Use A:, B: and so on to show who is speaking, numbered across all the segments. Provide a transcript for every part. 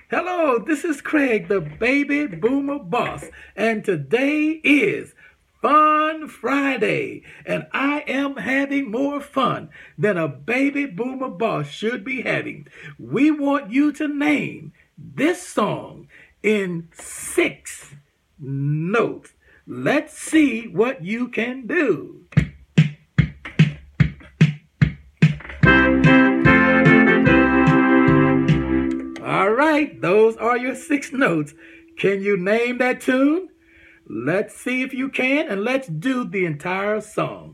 A: Hello, this is Craig, the baby boomer boss, and today is Fun Friday, and I am having more fun than a baby boomer boss should be having. We want you to name this song in 6 notes. Let's see what you can do. All right, those are your 6 notes. Can you name that tune? Let's see if you can, and let's do the entire song.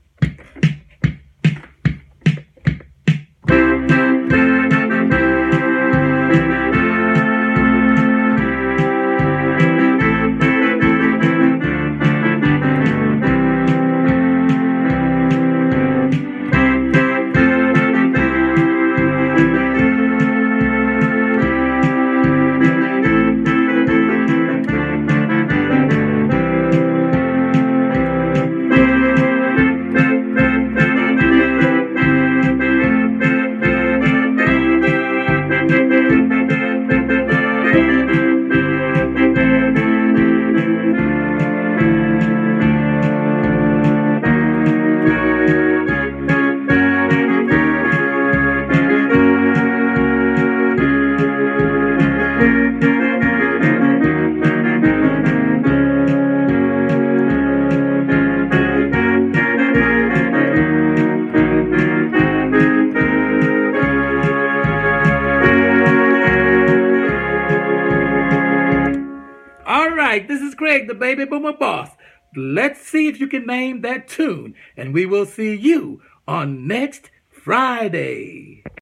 A: All right, this is Craig, the baby boomer boss. Let's see if you can name that tune, and we will see you on next Friday.